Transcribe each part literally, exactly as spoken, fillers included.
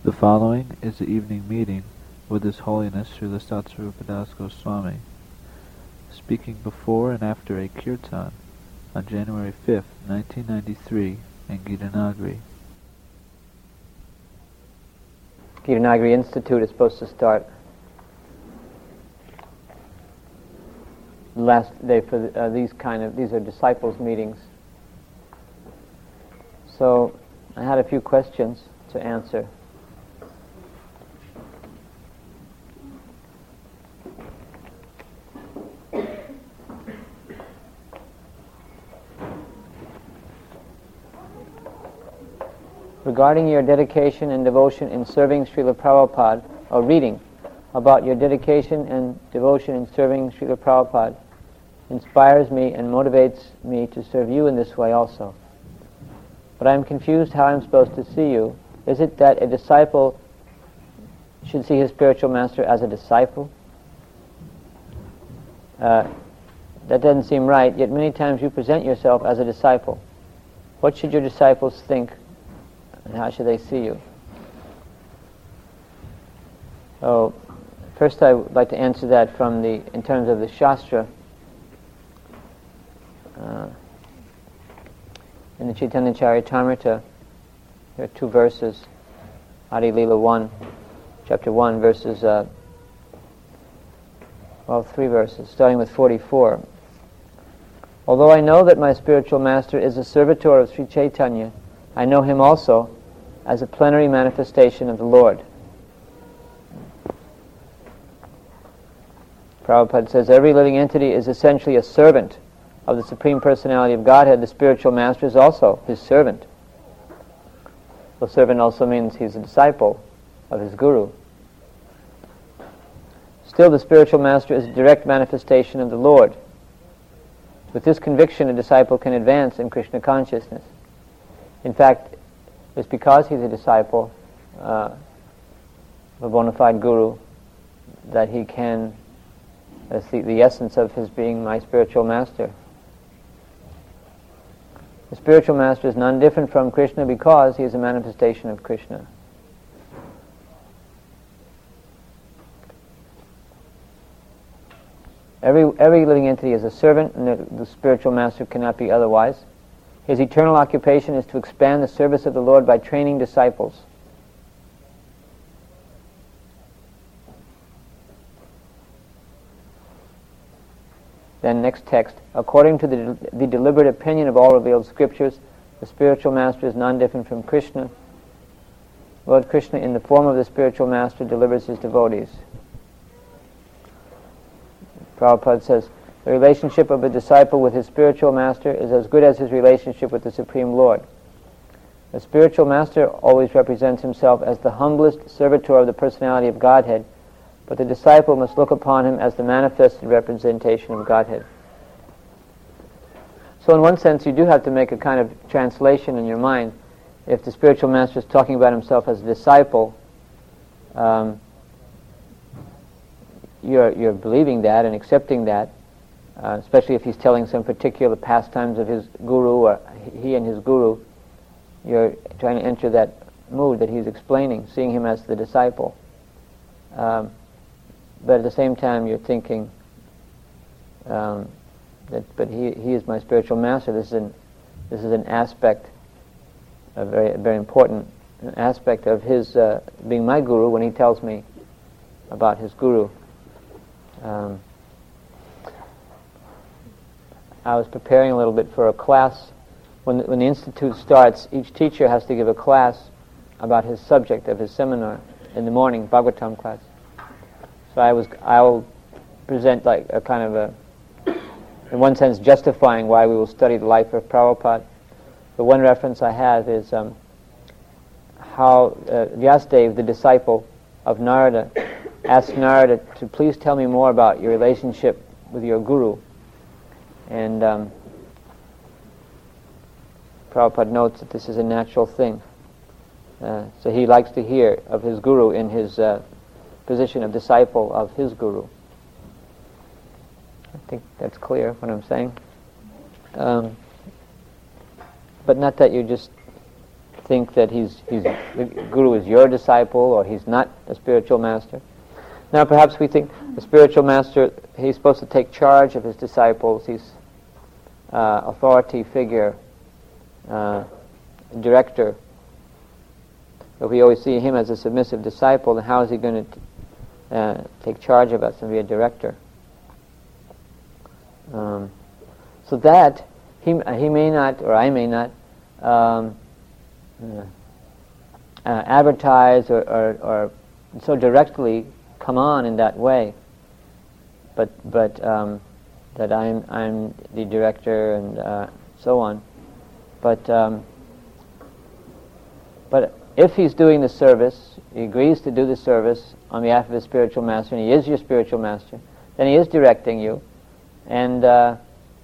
The following is the evening meeting with His Holiness Srila Satsvarupa Das Goswami, speaking before and after a kirtan on January fifth, nineteen ninety-three in Gitanagari. Gitanagari Institute is supposed to start the last day for the, uh, these kind of, these are disciples meetings. So I had a few questions to answer. Regarding your dedication and devotion in serving Srila Prabhupada, or reading about your dedication and devotion in serving Srila Prabhupada, inspires me and motivates me to serve you in this way also. But I am confused how I am supposed to see you. Is it that a disciple should see his spiritual master as a disciple? Uh, that doesn't seem right, yet many times you present yourself as a disciple. What should your disciples think? And how should they see you? So, first I would like to answer that from the, in terms of the Shastra. Uh, in the Chaitanya Charitamrita, there are two verses, Adi Leela one, chapter one, verses, uh, well, three verses, starting with forty-four. Although I know that my spiritual master is a servitor of Sri Chaitanya, I know him also as a plenary manifestation of the Lord. Prabhupada says every living entity is essentially a servant of the Supreme Personality of Godhead. The spiritual master is also his servant. So servant also means he's a disciple of his guru. Still, the spiritual master is a direct manifestation of the Lord. With this conviction, a disciple can advance in Krishna consciousness. In fact, it's because he's a disciple uh, of a bona fide guru that he can, that's the, the essence of his being my spiritual master. The spiritual master is none different from Krishna because he is a manifestation of Krishna. Every, every living entity is a servant, and the, the spiritual master cannot be otherwise. His eternal occupation is to expand the service of the Lord by training disciples. Then next text. According to the, the deliberate opinion of all revealed scriptures, the spiritual master is none different from Krishna. Lord Krishna, in the form of the spiritual master, delivers his devotees. Prabhupada says, the relationship of a disciple with his spiritual master is as good as his relationship with the Supreme Lord. The spiritual master always represents himself as the humblest servitor of the personality of Godhead, but the disciple must look upon him as the manifested representation of Godhead. So in one sense, you do have to make a kind of translation in your mind. If the spiritual master is talking about himself as a disciple, um, you're, you're believing that and accepting that. Uh, especially if he's telling some particular pastimes of his guru, or he and his guru, you're trying to enter that mood that he's explaining, seeing him as the disciple. Um, but at the same time, you're thinking um, that, but he he is my spiritual master. This is an this is an aspect, a very a very important aspect of his uh, being my guru when he tells me about his guru. Um, I was preparing a little bit for a class. When the, when the institute starts, each teacher has to give a class about his subject of his seminar in the morning, Bhagavatam class. So I was, I'll present like a kind of a, in one sense, justifying why we will study the life of Prabhupada. The one reference I have is um, how uh, Vyasadeva, the disciple of Narada, asked Narada to please tell me more about your relationship with your guru. And um, Prabhupada notes that this is a natural thing. Uh, so he likes to hear of his guru in his uh, position of disciple of his guru. I think that's clear what I'm saying. Um, but not that you just think that he's, he's the Guru is your disciple or he's not a spiritual master. Now perhaps we think the spiritual master, he's supposed to take charge of his disciples, he's uh, authority figure, uh, director. If we always see him as a submissive disciple, then how is he going to uh, take charge of us and be a director? Um, so that, he, he may not, or I may not, um, uh, uh, advertise or, or, or so directly come on in that way, but but um, that I'm I'm the director and uh, so on. But um, but if he's doing the service, he agrees to do the service on behalf of his spiritual master, and he is your spiritual master, then he is directing you. And uh,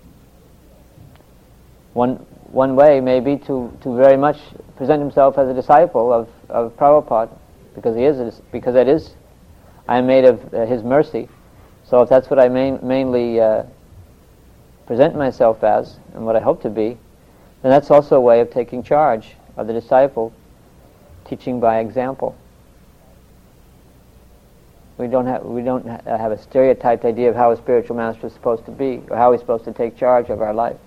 one one way may be to, to very much present himself as a disciple of, of Prabhupada, because he is a, because that is I am made of uh, his mercy. So if that's what I main, mainly uh, present myself as, and what I hope to be, then that's also a way of taking charge of the disciple, teaching by example. We don't have we don't ha- have a stereotyped idea of how a spiritual master is supposed to be, or how he's supposed to take charge of our life.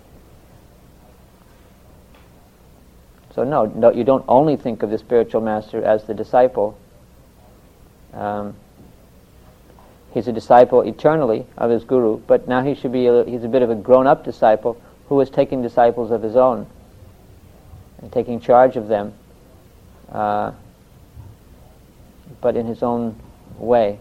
So no, no, you don't only think of the spiritual master as the disciple. Um, he's a disciple eternally of his guru, but now he should be a, he's a bit of a grown-up disciple who is taking disciples of his own and taking charge of them, uh, but in his own way.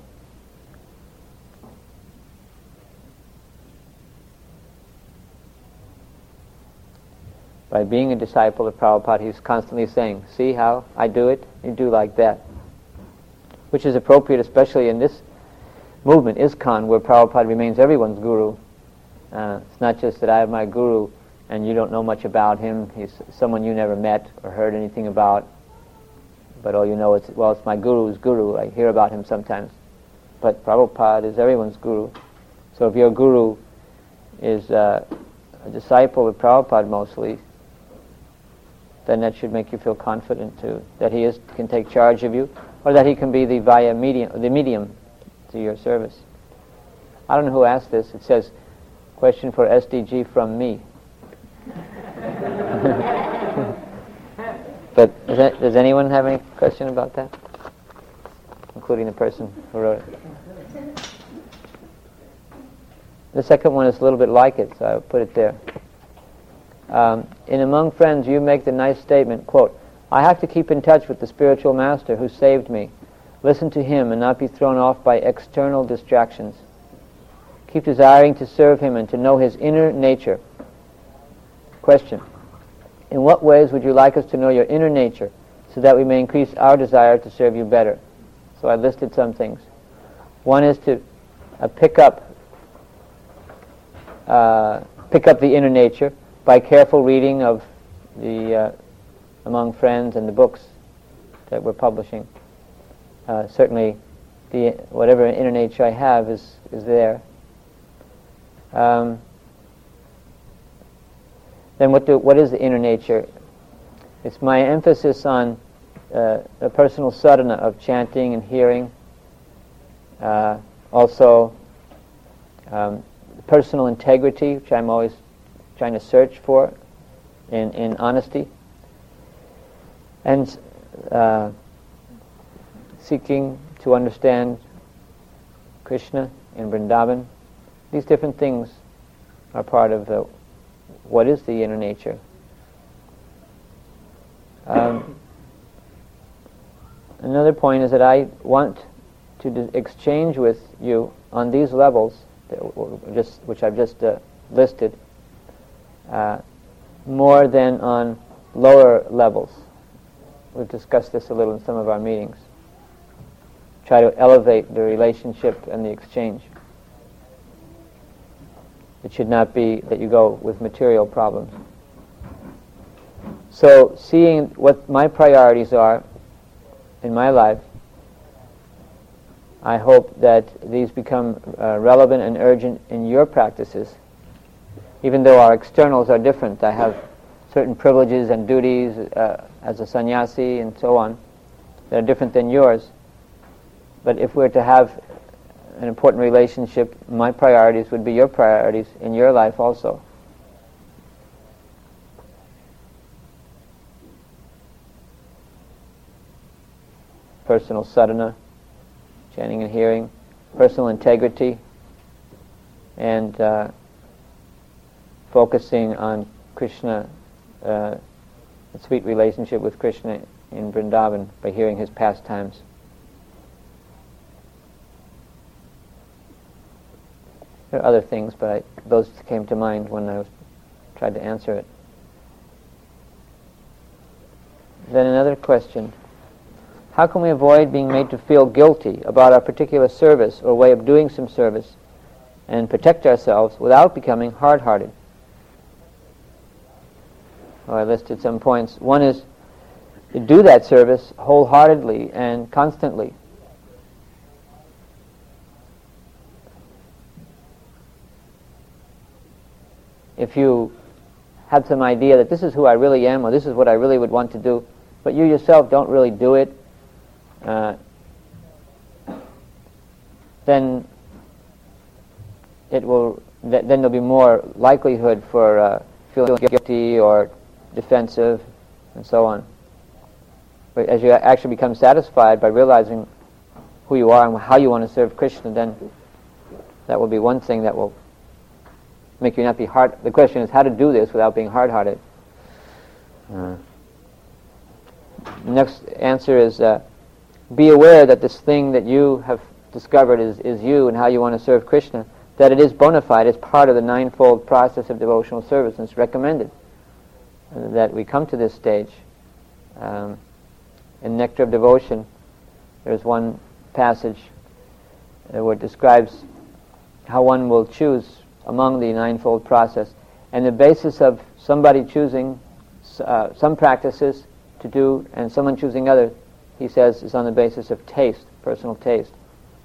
By being a disciple of Prabhupada, he's constantly saying, see how I do it? You do like that. Which is appropriate, especially in this movement, ISKCON, where Prabhupada remains everyone's guru. Uh, it's not just that I have my guru and you don't know much about him. He's someone you never met or heard anything about. But all you know is, well, it's my guru's guru. I hear about him sometimes. But Prabhupada is everyone's guru. So if your guru is uh, a disciple of Prabhupada mostly, then that should make you feel confident too, that he is can take charge of you, or that he can be the via medium, the medium to your service. I don't know who asked this. It says, question for S D G from me. But does, that, does anyone have any question about that? Including the person who wrote it. The second one is a little bit like it, so I'll put it there. Um, in Among Friends, you make the nice statement, quote, I have to keep in touch with the spiritual master who saved me. Listen to him and not be thrown off by external distractions. Keep desiring to serve him and to know his inner nature. Question. In what ways would you like us to know your inner nature so that we may increase our desire to serve you better? So I listed some things. One is to uh, pick up uh, pick up the inner nature by careful reading of the uh, Among Friends and the books that we're publishing. Uh, certainly, the whatever inner nature I have is is there. Um, then what do what is the inner nature? It's my emphasis on uh, the personal sadhana of chanting and hearing. Uh, also, um, personal integrity, which I'm always trying to search for in, in honesty. And uh, seeking to understand Krishna in Vrindavan. These different things are part of the, what is the inner nature. Um, another point is that I want to d- exchange with you on these levels, that w- just which I've just uh, listed, uh, more than on lower levels. We've discussed this a little in some of our meetings. Try to elevate the relationship and the exchange. It should not be that you go with material problems. So, seeing what my priorities are in my life, I hope that these become uh, relevant and urgent in your practices. Even though our externals are different, I have certain privileges and duties uh, as a sannyasi and so on that are different than yours. But if we're to have an important relationship, my priorities would be your priorities in your life also. Personal sadhana, chanting and hearing, personal integrity, and uh, focusing on Krishna, uh, a sweet relationship with Krishna in Vrindavan by hearing his pastimes. There are other things, but I, those came to mind when I was, tried to answer it. Then another question. How can we avoid being made to feel guilty about our particular service or way of doing some service and protect ourselves without becoming hard-hearted? Well, I listed some points. One is to do that service wholeheartedly and constantly. If you have some idea that this is who I really am or this is what I really would want to do, but you yourself don't really do it, uh, then it will. Th- then there'll be more likelihood for uh, feeling guilty or defensive, and so on. But as you actually become satisfied by realizing who you are and how you want to serve Krishna, then that will be one thing that will make you not be hard. The question is how to do this without being hard-hearted. Uh, next answer is uh, be aware that this thing that you have discovered is, is you and how you want to serve Krishna, that it is bona fide, it's part of the ninefold process of devotional service, and it's recommended uh, that we come to this stage. Um, in Nectar of Devotion, there's one passage uh, where it describes how one will choose among the ninefold process, and the basis of somebody choosing uh, some practices to do and someone choosing others, he says, is on the basis of taste, personal taste.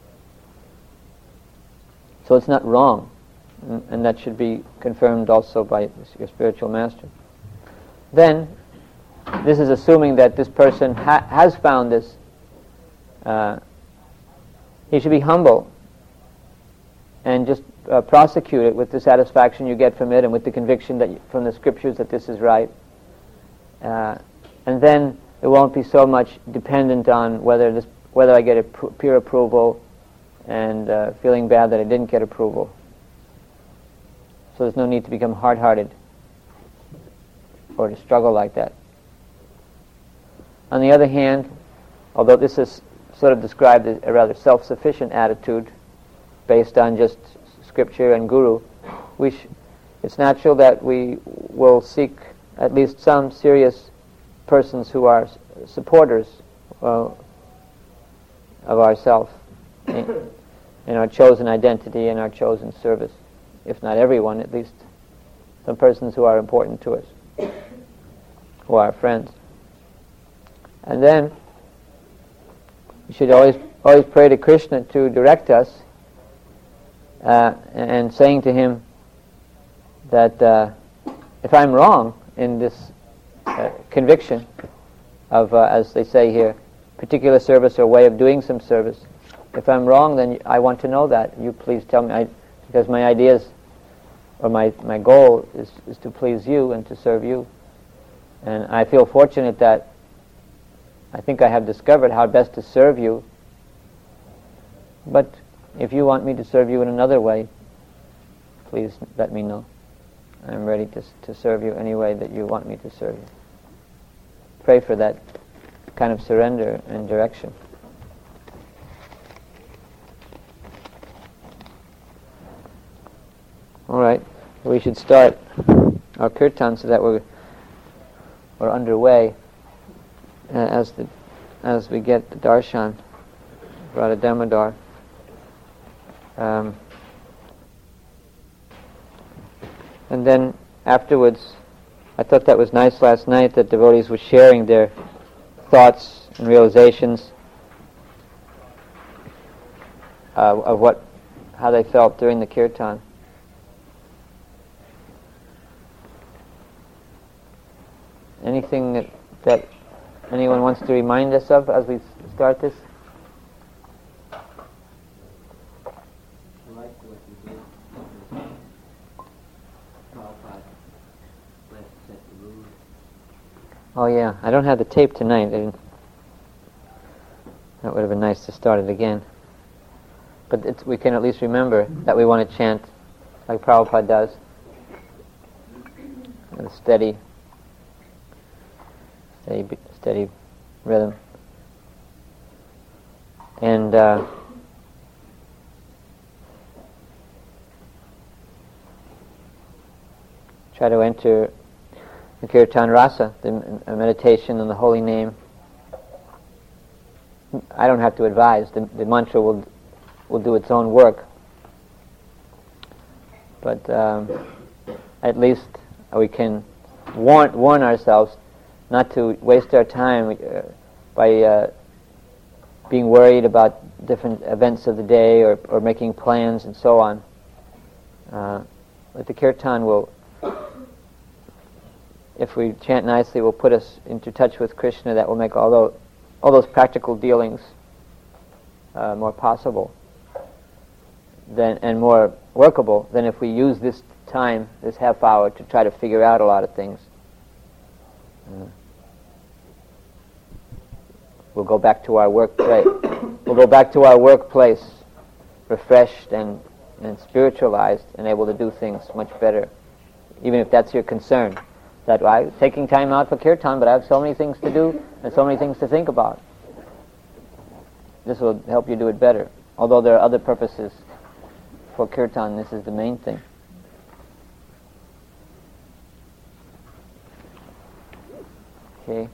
So it's not wrong, and, and that should be confirmed also by your spiritual master. Then, this is assuming that this person ha- has found this. Uh, he should be humble and just uh, prosecute it with the satisfaction you get from it and with the conviction that you, from the scriptures that this is right. Uh, and then it won't be so much dependent on whether this whether I get a pr- peer approval and uh, feeling bad that I didn't get approval. So there's no need to become hard-hearted or to struggle like that. On the other hand, although this is sort of described as a rather self-sufficient attitude based on just scripture and guru, we sh- it's natural that we will seek at least some serious persons who are s- supporters uh, of ourselves in, in our chosen identity and our chosen service. If not everyone, at least some persons who are important to us, who are our friends. And then we should always always pray to Krishna to direct us, uh, and saying to him that uh, if I'm wrong in this uh, conviction of, uh, as they say here, particular service or way of doing some service, if I'm wrong, then I want to know that. You please tell me, I, because my ideas or my, my goal is, is to please you and to serve you. And I feel fortunate that I think I have discovered how best to serve you. But if you want me to serve you in another way, please let me know. I'm ready to to serve you any way that you want me to serve you. Pray for that kind of surrender and direction. All right, we should start our kirtan so that we're we're underway. Uh, as the as we get the darshan, Radha Damodar. Um, and then afterwards, I thought that was nice last night that devotees were sharing their thoughts and realizations uh, of what, how they felt during the kirtan. anything that, that anyone wants to remind us of as we s- start this? I like what you did. Prabhupada set the rules. Oh yeah, I don't have the tape tonight. I didn't, that would have been nice to start it again. But it's, we can at least remember that we want to chant like Prabhupada does. With a steady, steady, b- steady rhythm. And uh, try to enter the Kirtan Rasa, the m- meditation on the holy name. I don't have to advise. The, the mantra will will do its own work. But um, at least we can warn warn ourselves not to waste our time uh, by uh, being worried about different events of the day or, or making plans and so on. Uh, but the kirtan will, if we chant nicely, will put us into touch with Krishna. That will make all those, all those practical dealings uh, more possible than and more workable than if we use this time, this half hour, to try to figure out a lot of things. Uh, we'll go back to our workplace. We'll go back to our workplace, refreshed and, and spiritualized, and able to do things much better. Even if that's your concern, that I'm taking time out for kirtan, but I have so many things to do and so many things to think about. This will help you do it better. Although there are other purposes for kirtan, this is the main thing. Okay.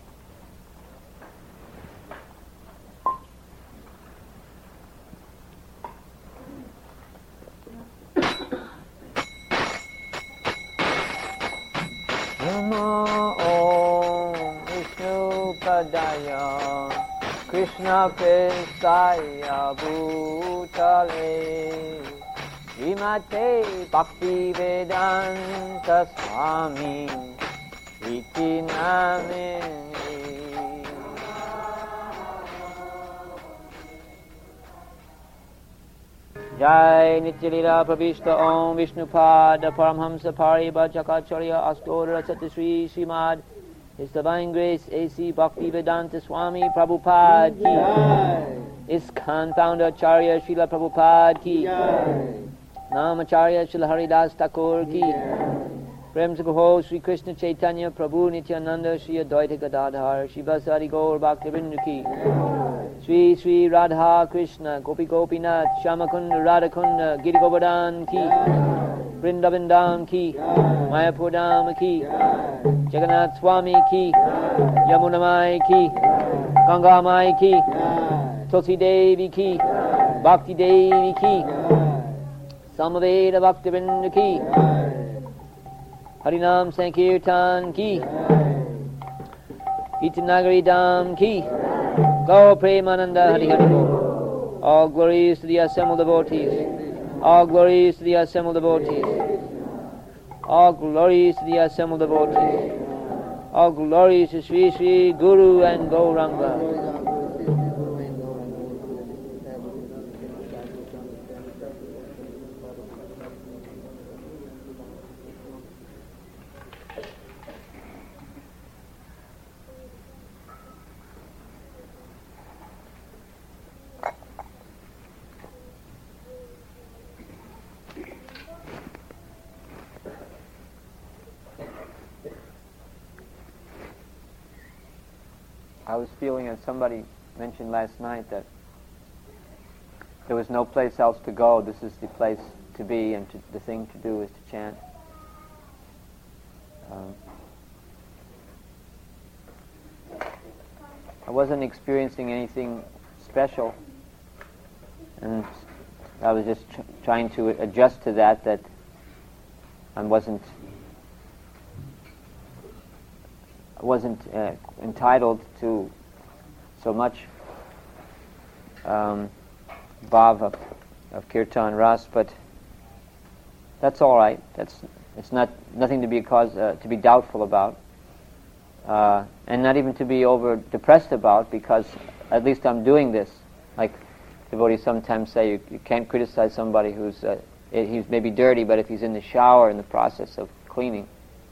Namo Om Vishnu Padaya Krishna Prestaya Bhutale Vimate Bhakti Vedanta Swami Iti Namini Jai Nityalila Pravishta Om Vishnupada Paramhamsa Paribhajakacarya Astora Satisri Srimad His Divine Grace A C Bhakti Vedanta Swami Prabhupada Ki ISKCON Founder Acharya Srila Prabhupada Ki Namacharya Srila Haridas Thakur Ki Prem Sukho Sri Krishna Chaitanya Prabhu Nityananda Sri Advaita Gadadhar Shiva Sari Gaur Bhaktivinoda Ki Sri Sri Radha Krishna Gopi Gopinath Shamakunda Radhakunda Giri Govardhan Ki Vrindavan Dham Ki Mayapur Dham Ki Jagannath Swami Ki Yamuna Mai Ki Ganga Mai Ki Tulsi Devi Ki Bhakti Devi Ki Samaveda Bhaktivinoda Ki Harinam Sankirtan Ki Itanagari Dham Ki Go Premananda Hari Hari Bol. All glories to the assembled devotees. All glories to the assembled devotees. All glories to the assembled devotees. All glories to Sri Sri Guru and Gauranga. I was feeling, as somebody mentioned last night, that there was no place else to go. This is the place to be, and to, the thing to do is to chant. Um, I wasn't experiencing anything special, and I was just tr- trying to adjust to that, that I wasn't I wasn't uh, entitled to so much um, bhav of, of kirtan ras, but that's all right. That's it's not nothing to be cause uh, to be doubtful about. uh, and not even to be over depressed about, because at least I'm doing this. Like devotees sometimes say, you, you can't criticize somebody who's uh, he's maybe dirty, but if he's in the shower in the process of cleaning.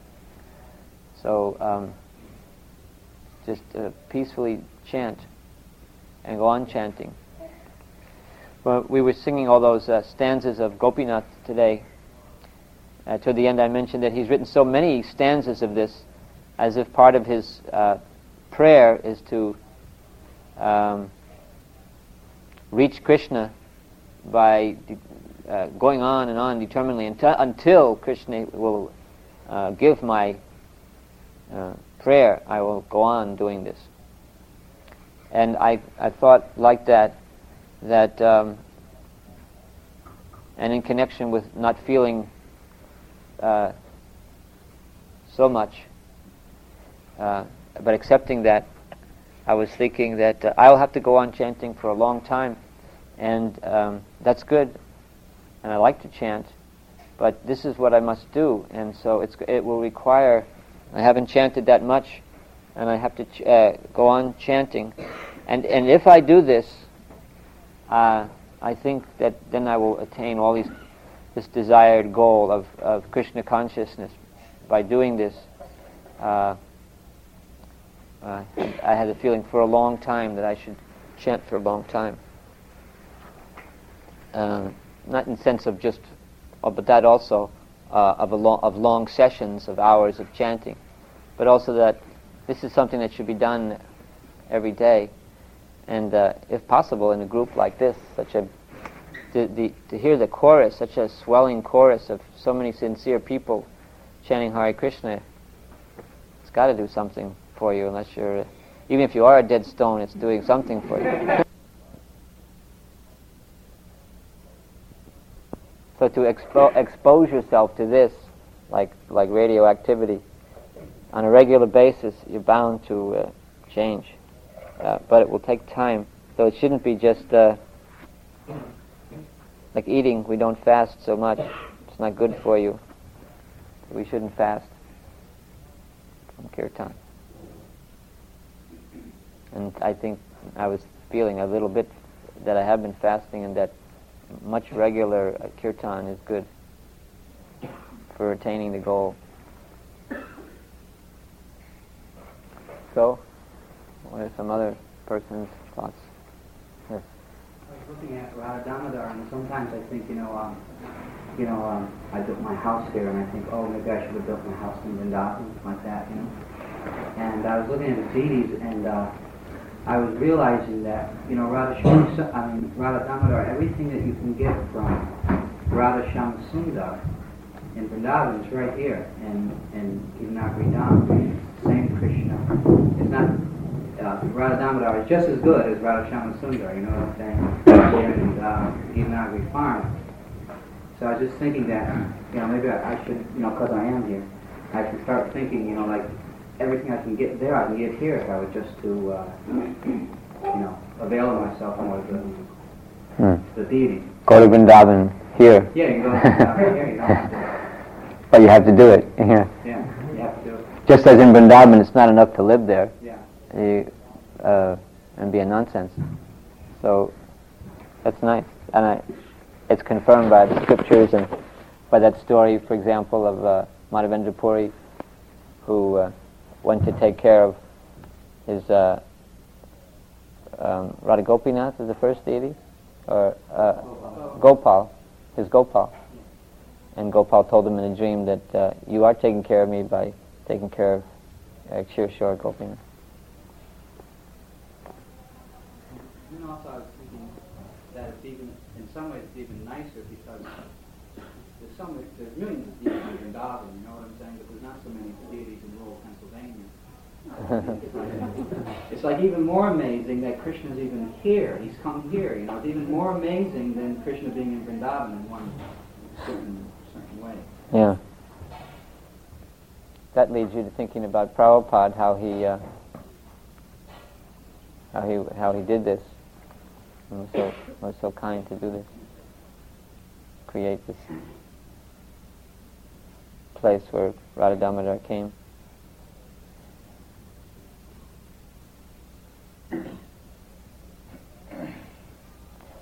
So um, just uh, peacefully chant and go on chanting. Well, we were singing all those uh, stanzas of Gopinath today. Uh, toward the end I mentioned that he's written so many stanzas of this, as if part of his uh, prayer is to um, reach Krishna by de- uh, going on and on determinedly until, until Krishna will uh, give my uh, prayer. I will go on doing this. And I, I thought like that, that um, and in connection with not feeling uh, so much, uh, but accepting that, I was thinking that uh, I'll have to go on chanting for a long time, and um, that's good, and I like to chant, but this is what I must do, and so it's, it will require, I haven't chanted that much, and I have to ch- uh, go on chanting, and and if I do this, uh, I think that then I will attain all these, this desired goal of, of Krishna consciousness. By doing this, uh, uh, I had a feeling for a long time that I should chant for a long time. Um, not in the sense of just, oh, but that also, uh, of, a lo- of long sessions of hours of chanting, but also that this is something that should be done every day, and uh, if possible in a group like this, such a to, the, to hear the chorus, such a swelling chorus of so many sincere people chanting Hare Krishna, it's got to do something for you, unless you're, even if you are a dead stone, it's doing something for you. So to expo- expose yourself to this, like like radioactivity, on a regular basis, you're bound to uh, change. Uh, but it will take time. So it shouldn't be just uh, like eating. We don't fast so much. It's not good for you. We shouldn't fast from kirtan. And I think I was feeling a little bit that I have been fasting, and that much regular uh, kirtan is good for attaining the goal. So, what are some other person's thoughts? Yes. I was looking at Radha Damodar, and sometimes I think, you know, um, you know, um, I built my house here, and I think, oh, maybe I should have built my house in Vrindavan, like that, you know. And I was looking at the deities, and uh, I was realizing that, you know, Radha Shama, I mean, Radha Damodar, everything that you can get from Radha Shama Sundar in Vrindavan is right here, and and Girinagri Dham, same Krishna. It's not, uh, Radha Damodar is just as good as Radha Shama Sundar, you know what I'm saying, here in uh, Girinagri Farm. So I was just thinking that, you know, maybe I, I should, you know, because I am here, I should start thinking, you know, like, everything I can get there, I can get here if I were just to, uh, you know, avail myself more of the, Hmm. the deity. Go to Vrindavan here. Yeah, you can go to Vrindavan here, you don't have to. But you have to do it here. Yeah, you have to do it. Just as in Vrindavan, it's not enough to live there. Yeah. You, uh, and be a nonsense. So that's nice, and I, it's confirmed by the scriptures and by that story, for example, of uh, Madhavendra Puri, who uh, went to take care of his uh, um, Radha Gopinath is the first deity, or uh, Gopal, his Gopal, and Gopal told him in a dream that uh, you are taking care of me by taking care of uh, Kshirshora Gopinath. And also I was thinking that it's even, in some ways it's even nicer because there's so many, there's millions of deities in Vrindavan, you know what I'm saying, but there's not so many deities in rural Pennsylvania. It's like, it's like even more amazing that Krishna's even here, he's come here, you know, it's even more amazing than Krishna being in Vrindavan in one certain, certain way. Yeah. That leads you to thinking about Prabhupada, how he, uh, how he, how he did this. He was so, was so kind to do this, create this place where Radha Damodar came.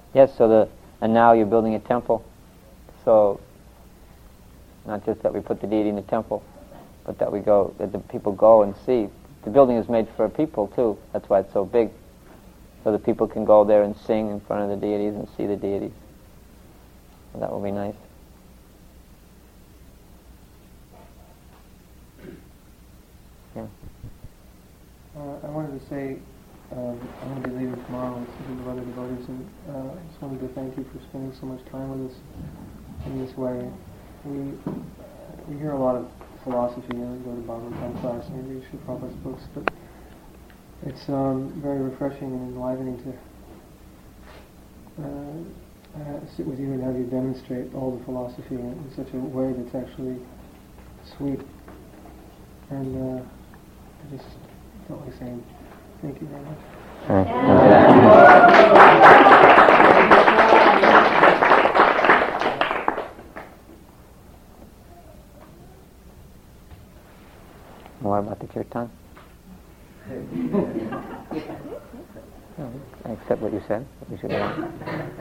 Yes, so the, and now you're building a temple. So, not just that we put the deity in the temple, but that we go, that the people go and see. The building is made for people too. That's why it's so big. So that people can go there and sing in front of the deities and see the deities. So that will be nice. Yeah. Uh, I wanted to say, um, I'm going to be leaving tomorrow with some of other devotees, and uh, I just wanted to thank you for spending so much time with us in this way. We we hear a lot of philosophy, you know, we go to Bhagavatam class and we read Srila Prabhupada's books, but it's um, very refreshing and enlivening to uh, uh, sit with you and have you demonstrate all the philosophy in, in such a way that's actually sweet. And uh, I just felt like saying thank you very much. More about the kirtan? I accept what you said. We should go on.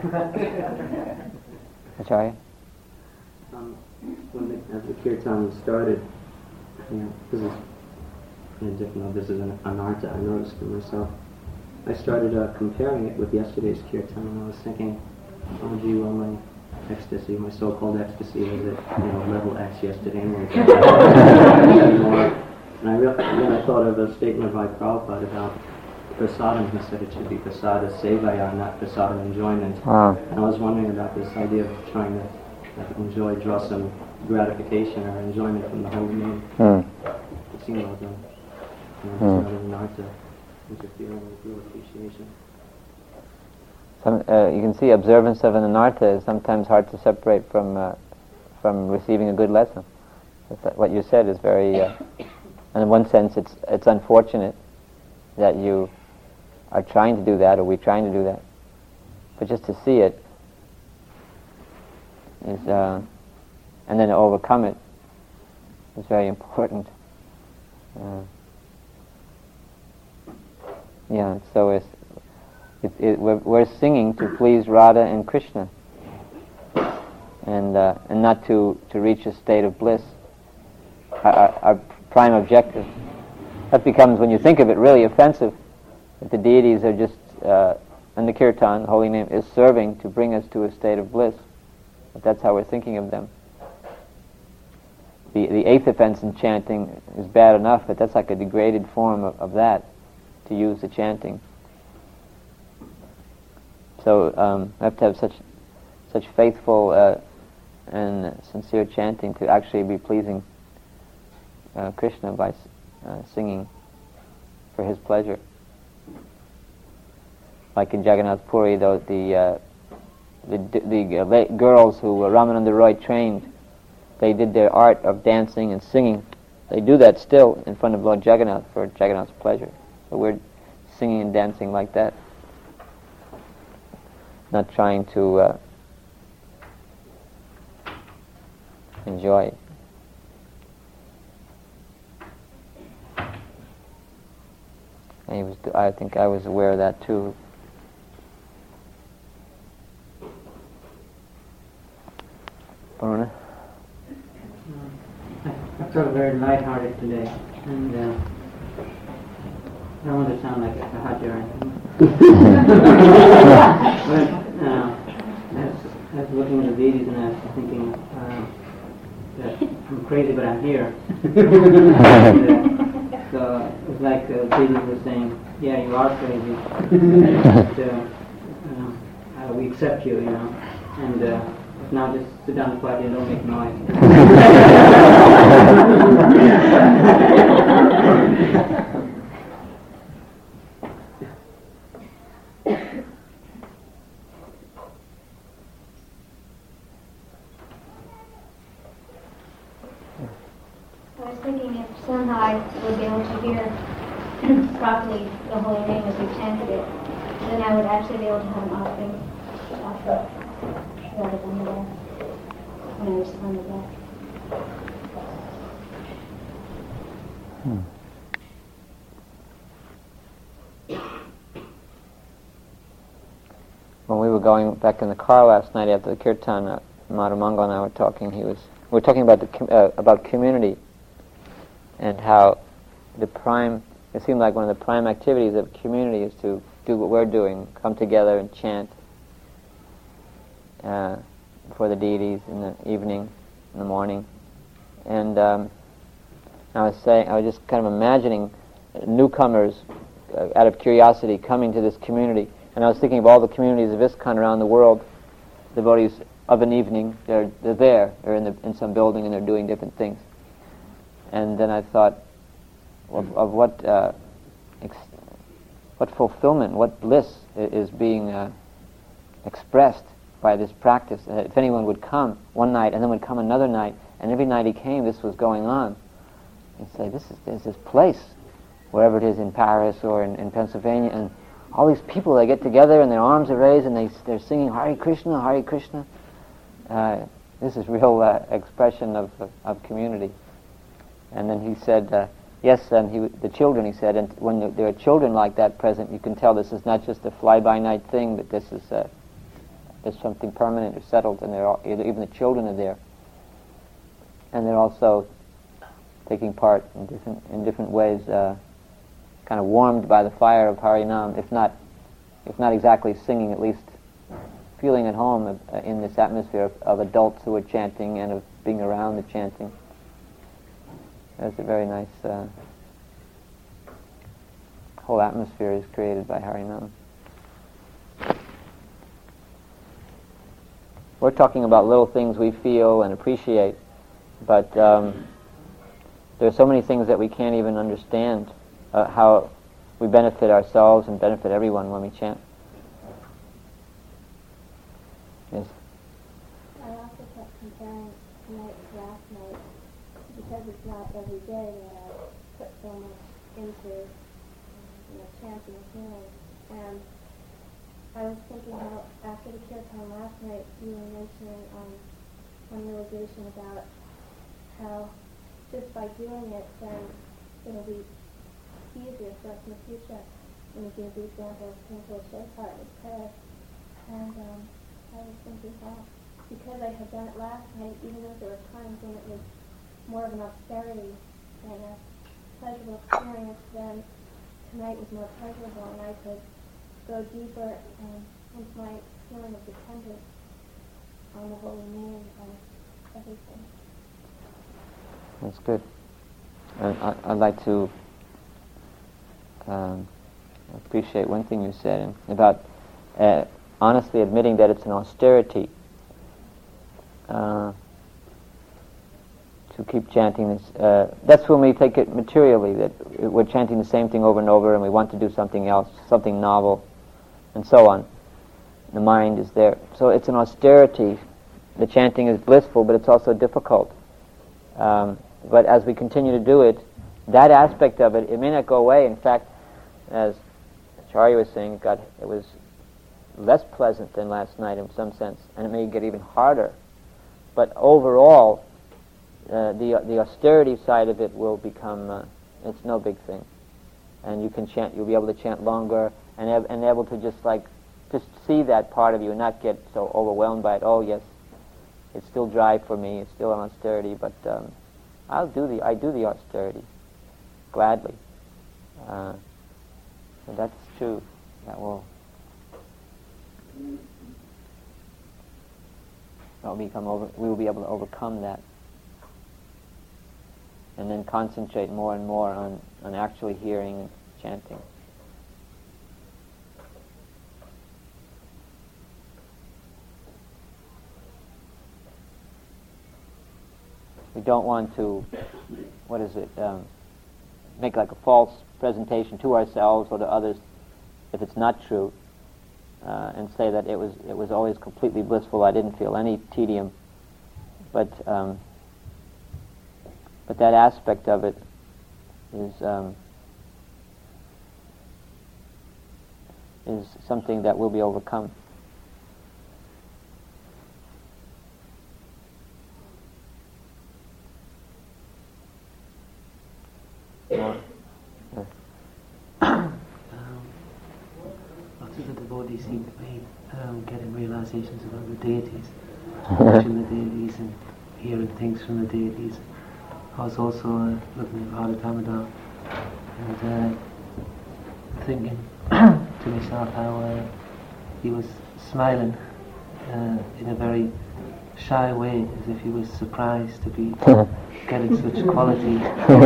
Acharya? Um, when the, as the kirtan started, you know, this is in a different, this is an anartha I noticed for myself. I started uh, comparing it with yesterday's kirtan, and I was thinking, oh gee, well my ecstasy, my so-called ecstasy was at, you know, level X yesterday, and more. And I really, then I thought of a statement by Prabhupada about prasadam. He said it should be prasada sevaya, not prasadam enjoyment. Ah. And I was wondering about this idea of trying to like, enjoy, draw some gratification or enjoyment from the holy name. Hmm. It seemed like a, you know, Hmm. sort of an artha interfering with real appreciation. Some, uh, you can see observance of an anartha is sometimes hard to separate from uh, from receiving a good lesson. That what you said is very, uh, and in one sense, it's it's unfortunate that you are trying to do that, or we're trying to do that. But just to see it is, uh, and then to overcome it is very important. Uh, yeah, so it's, it, it, we're, we're singing to please Radha and Krishna, and uh, and not to, to reach a state of bliss. Our, our, our prime objective. That becomes, when you think of it, really offensive. That the deities are just, uh, and the kirtan, the holy name, is serving to bring us to a state of bliss. But that's how we're thinking of them. The the eighth offense in chanting is bad enough, but that's like a degraded form of, of that, to use the chanting. So um, we have to have such such faithful uh, and sincere chanting to actually be pleasing uh, Krishna by uh, singing for his pleasure. Like in Jagannath Puri, though, the uh, the, the uh, girls who uh, Ramananda Roy trained, they did their art of dancing and singing. They do that still in front of Lord Jagannath for Jagannath's pleasure. So we're singing and dancing like that, not trying to uh, enjoy it. And he was, I think I was aware of that too. Varuna? I felt very lighthearted today, and uh, I don't want to sound like a hajj or anything. But uh, I, was, I was looking at the deities and I was thinking uh, that I'm crazy, but I'm here. and, uh, so it was like uh, the deities were saying, "Yeah, you are crazy, but uh, uh, uh, we accept you, you know." And uh, now just sit down quietly and don't make noise. I was thinking if somehow I would be able to hear properly the holy name as we chanted it, then I would actually be able to have an offering offer rather than the when I responded back. Hmm. When we were were going back in the car last night after the kirtan, uh, Madhamangal and I were talking. He was we were talking about the com- uh, about community and how the prime. It seemed like one of the prime activities of community is to do what we're doing, come together and chant uh, for the deities in the evening, in the morning. And um, I was saying, I was just kind of imagining newcomers, uh, out of curiosity, coming to this community. And I was thinking of all the communities of ISKCON around the world, devotees of an evening. They're they're there, they're in the in some building, and they're doing different things. And then I thought of, of what uh, ex- what fulfillment, what bliss is being uh, expressed by this practice. And if anyone would come one night and then would come another night, and every night he came, this was going on, and say, this is there's this place, wherever it is in Paris or in, in Pennsylvania, and all these people, they get together and their arms are raised and they they're singing Hare Krishna, Hare Krishna. Uh, this is real uh, expression of of community. And then he said, uh, yes, and he the children, he said, and when there are children like that present, you can tell this is not just a fly-by-night thing, but this is uh, there's something permanent or settled, and they're all, even the children are there, and they're also taking part in different in different ways, uh, kind of warmed by the fire of Harinam, if not if not exactly singing, at least feeling at home uh, in this atmosphere of, of adults who are chanting and of being around the chanting. That's a very nice uh, whole atmosphere is created by Harinam. We're talking about little things we feel and appreciate, but um, there are so many things that we can't even understand uh, how we benefit ourselves and benefit everyone when we chant. Yes? I also kept comparing tonight to last night, because it's not every day that I put so much into you know, chanting and hearing. And I was thinking how after the kirtan last night, you were mentioning um, one realization about how just by doing it, then it'll be easier for us in the future. When you gave the example of Painful Shofar with prayer. And um, I was thinking how, because I had done it last night, even though there were times when it was more of an austerity and a pleasurable experience, then tonight was more pleasurable, and I could go deeper um, into my feeling of dependence on the holy name and everything. That's good. And I, I'd like to um, appreciate one thing you said about uh, honestly admitting that it's an austerity uh, to keep chanting this. Uh, that's when we take it materially, that we're chanting the same thing over and over and we want to do something else, something novel, and so on. The mind is there. So it's an austerity. The chanting is blissful, but it's also difficult. Um, but as we continue to do it, that aspect of it, it may not go away. In fact, as Acharya was saying, it, got, it was less pleasant than last night in some sense, and it may get even harder. But overall, uh, the the austerity side of it will become, uh, it's no big thing. And you can chant, you'll be able to chant longer, and, ev- and able to just like, just see that part of you and not get so overwhelmed by it. Oh yes, it's still dry for me, it's still an austerity, but um, I'll do the, I do the austerity, gladly. Uh, so that's true, that will that will become over, we will be able to overcome that, and then concentrate more and more on, on actually hearing and chanting. We don't want to, what is it, um, make like a false presentation to ourselves or to others if it's not true. Uh, and say that it was it was always completely blissful. I didn't feel any tedium, but um, but that aspect of it is um, is something that will be overcome. More? Yeah. Um, to the devotees seem to be um, getting realizations about the deities, watching the deities and hearing things from the deities. I was also uh, looking at Radha Damodar and uh, thinking to myself how uh, he was smiling uh, in a very shy way, as if he was surprised to be getting such quality. But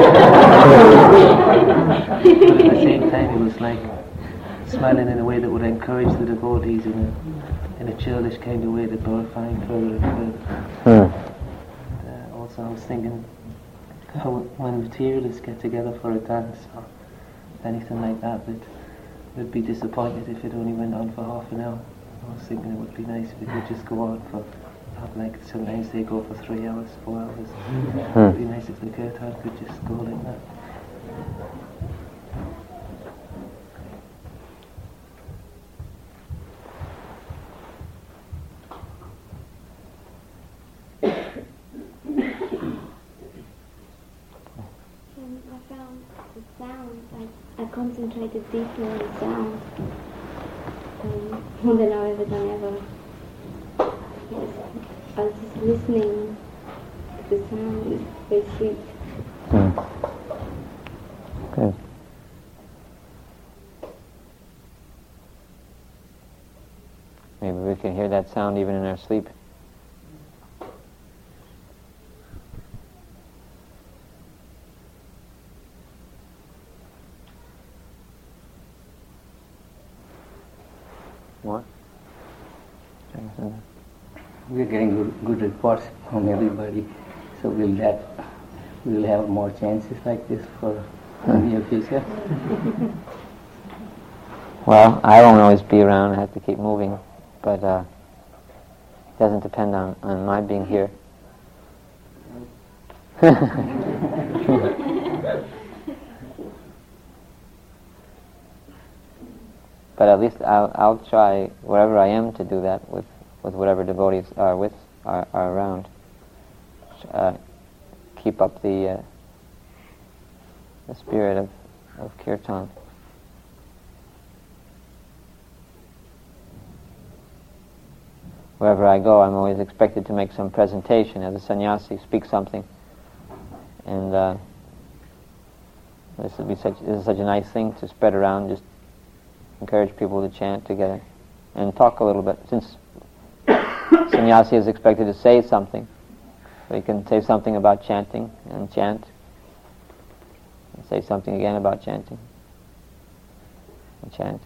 at the same time he was like smiling in a way that would encourage the devotees in a, in a childish kind of way, to glorify him further and further. And, uh, also I was thinking how when materialists get together for a dance or anything like that, that they'd be disappointed if it only went on for half an hour. I was thinking it would be nice if it would just go on for, like sometimes they go for three hours, four hours. It would be nice if the kirtan could just go like that. I found the sound, I, I concentrated deeply on the sound um, more than I've ever done ever. Yes, I was just listening to the sound, it was very sweet. Mm. Good. Maybe we can hear that sound even in our sleep. What? We are getting good, good reports from everybody, so will that we'll have more chances like this for the near future. Well, I won't always be around. I have to keep moving, but uh, it doesn't depend on, on my being here. But at least I'll, I'll try wherever I am to do that with, with whatever devotees are with are, are around. Uh, keep up the uh, the spirit of, of kirtan. Wherever I go, I'm always expected to make some presentation as a sannyasi, speak something, and uh, this would be such this is such a nice thing to spread around. Just encourage people to chant together and talk a little bit. Since sannyasi is expected to say something, so you can say something about chanting and chant, and say something again about chanting and chant.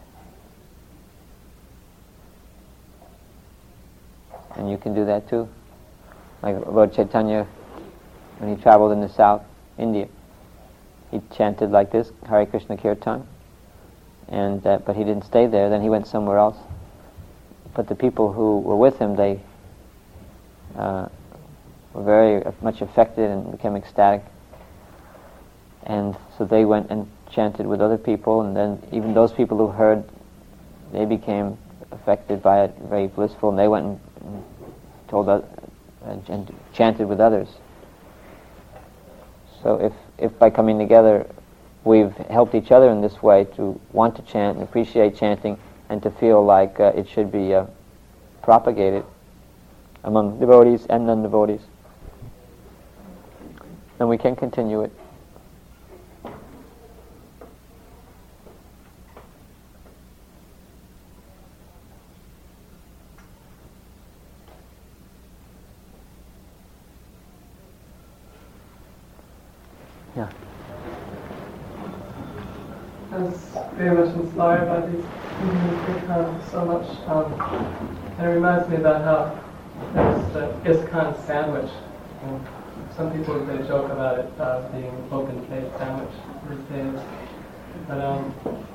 And you can do that too. Like Lord Chaitanya, when he traveled in the South India, he chanted like this, Hare Krishna Kirtan. And uh, but he didn't stay there. Then he went somewhere else. But the people who were with him, they uh, were very much affected and became ecstatic. And so they went and chanted with other people, and then even those people who heard, they became affected by it, very blissful, and they went and, and told uh, and chanted with others. So if if by coming together we've helped each other in this way to want to chant and appreciate chanting and to feel like uh, it should be uh, propagated among devotees and non-devotees, then we can continue it. Yeah. I was very much inspired by these kirtan so much, um, and it reminds me about how there's the ISKCON sandwich. And some people they joke about it uh, being an open plate sandwich these days, but um,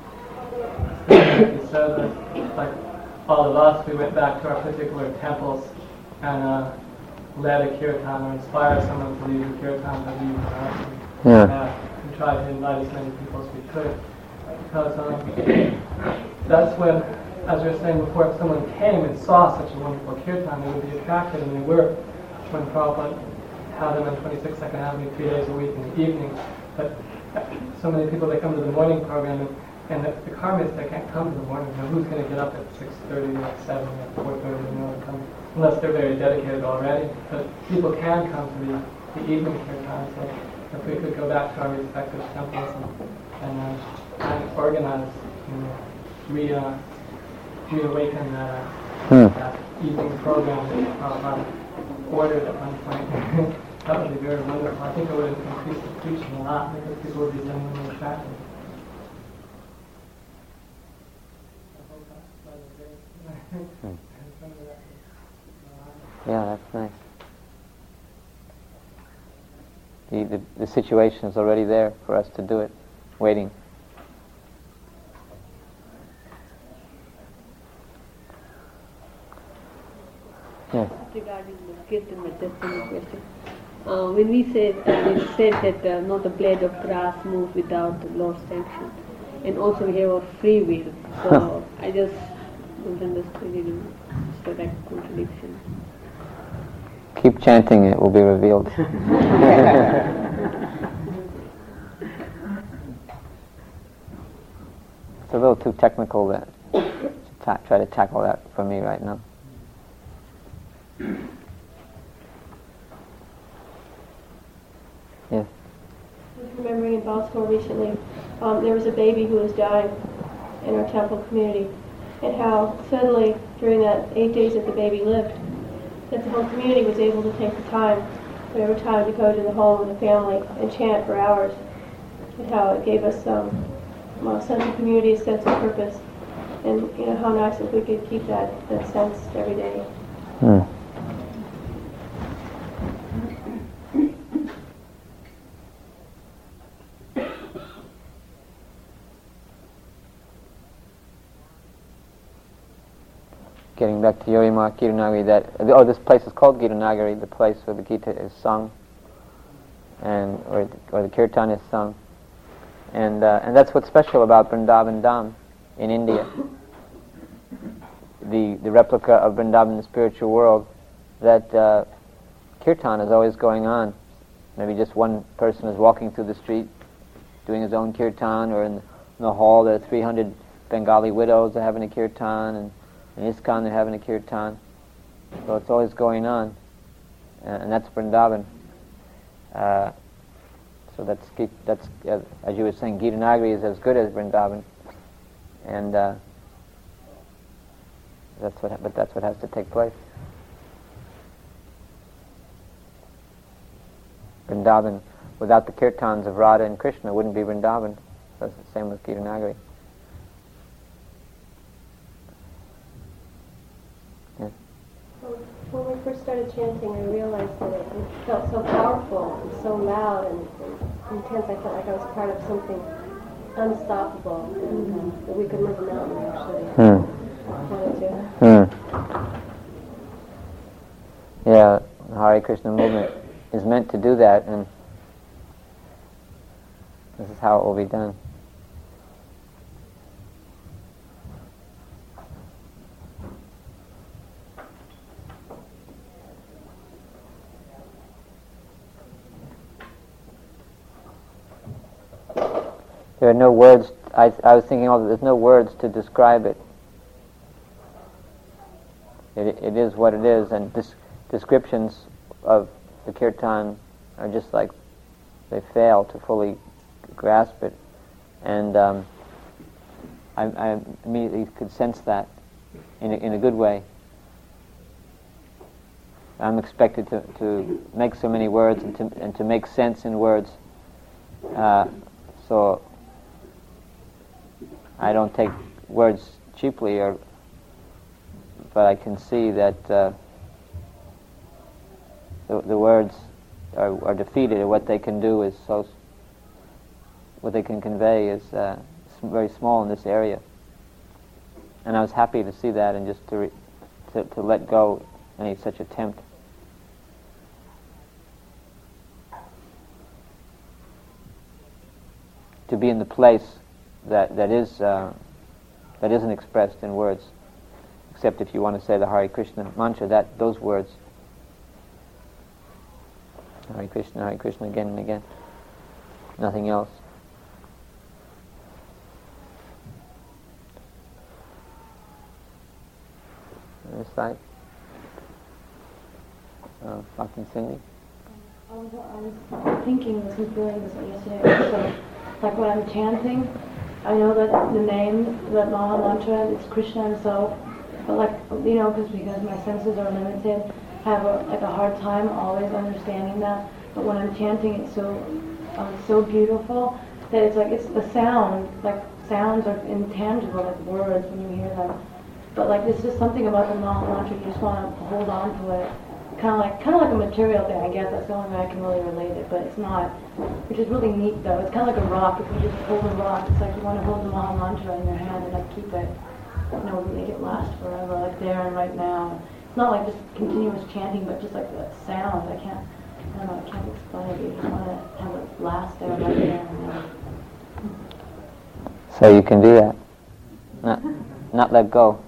it's so that like all of us, we went back to our particular temples and uh, led a kirtan or inspired someone to lead a kirtan to lead us. Yeah. Uh, and tried to invite as many people as we could. Because um, that's when, as we were saying before, if someone came and saw such a wonderful kirtan, they would be attracted, and they were. When Prabhupada had them on twenty-sixth Second Avenue three days a week in the evening, but so many people, they come to the morning program, and And the, the karmists, they can't come in the morning. You know, who's going to get up at six thirty, or seven, or four thirty, you know, and come, unless they're very dedicated already. But people can come to the, the evening kirtan. So if we could go back to our respective temples and, and, uh, and organize, you know, re, uh, reawaken that, uh, Hmm. that evening program that Prabhupada ordered at one point. That would be very wonderful. I think it would increase the preaching a lot because people would be genuinely attracted. Yeah, that's nice. The, the, the situation is already there for us to do it, waiting. Yes. Regarding the kirtan, but just one question. Uh, when we said, uh, we said that uh, not a blade of grass moves without the Lord's sanction, and also we have our free will. So I just don't understand, you know, so that contradiction. Keep chanting, it will be revealed. It's a little too technical that to ta- try to tackle that for me right now. Yes. I was remembering in Baltimore recently, um, there was a baby who was dying in our temple community, and how suddenly during that eight days that the baby lived, that the whole community was able to take the time, whatever time, to go to the home of the family and chant for hours, and how it gave us um, a sense of community, a sense of purpose, and you know how nice if we could keep that, that sense every day. Hmm. Getting back to your remark, Gitanagari, that, oh, this place is called Gitanagari, the place where the Gita is sung, and or, or the Kirtan is sung. And uh, and that's what's special about Vrindavan Dham in India. The the replica of Vrindavan in the spiritual world, that uh, Kirtan is always going on. Maybe just one person is walking through the street doing his own Kirtan, or in the, in the hall there are three hundred Bengali widows are having a Kirtan, and in ISKCON they're having a Kirtan. So it's always going on, uh, and that's Vrindavan. Uh, so that's that's uh, as you were saying, Gitanagari is as good as Vrindavan, and uh, that's what. But that's what has to take place. Vrindavan, without the kirtans of Radha and Krishna, wouldn't be Vrindavan. That's the same with Gitanagari. Yes. When we first started chanting, I realized that it, it felt so powerful and so loud and, and intense. I felt like I was part of something unstoppable, and um, that we could move a mountain, actually. Hmm. Wanted to. Hmm. Yeah, the Hare Krishna movement is meant to do that, and this is how it will be done. There are no words. I, I was thinking also, there's no words to describe it. It, it is what it is, and dis- descriptions of the kirtan are just like they fail to fully grasp it. And um, I, I immediately could sense that in a, in a good way. I'm expected to, to make so many words and to, and to make sense in words. Uh, so I don't take words cheaply, or but I can see that uh, the, the words are, are defeated, and what they can do is so, what they can convey is uh, very small in this area. And I was happy to see that, and just to re, to, to let go any such attempt. To be in the place that that is uh, that isn't expressed in words, except if you want to say the Hare Krishna mantra, that those words, Hare Krishna, Hare Krishna, again and again, nothing else. this side. Uh, Bhakti Cindy? I was, I was thinking this and feeling this yesterday. So, like when I'm chanting, I know that the name, that Maha Mantra, it's Krishna himself. But like, you know, because because my senses are limited, I have a, like a hard time always understanding that. But when I'm chanting, it's so, um, so beautiful that it's like, it's the sound, like sounds are intangible, like words when you hear them. But like, there's just something about the Maha Mantra, you just want to hold on to it. Kind of like, kind of like a material thing, I guess. That's the only way I can really relate it. But it's not, which is really neat though. It's kind of like a rock. If you just hold a rock, it's like you want to hold the Maha Mantra in your hand and like keep it, you know, make it last forever, like there and right now. It's not like just continuous chanting, but just like the sound. I can't, I don't know, I can't explain it. You just want to have it last there, right there, and then. So you can do that. Not, not let go.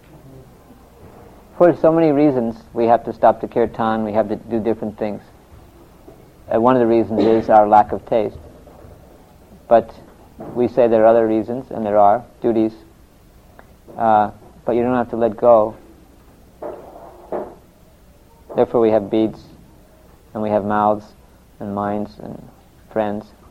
For so many reasons, we have to stop the kirtan, we have to do different things. Uh, one of the reasons is our lack of taste. But we say there are other reasons, and there are, duties. Uh, but you don't have to let go. Therefore we have beads, and we have mouths, and minds, and friends.